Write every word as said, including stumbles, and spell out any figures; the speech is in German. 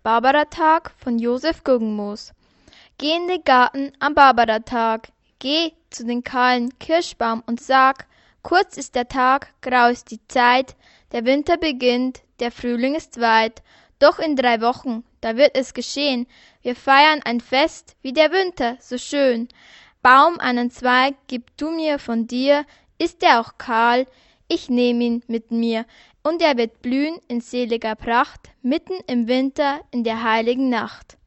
Barbaratag von Josef Guggenmoos. Geh in den Garten am Barbaratag, geh zu den kahlen Kirschbaum und sag, kurz ist der Tag, grau ist die Zeit, der Winter beginnt, der Frühling ist weit, doch in drei Wochen, da wird es geschehen, wir feiern ein Fest, wie der Winter, so schön. Baum, einen Zweig, gib du mir von dir, ist er auch kahl, ich nehm ihn mit mir, und er wird blühen in seliger Pracht, mitten im Winter, in der heiligen Nacht.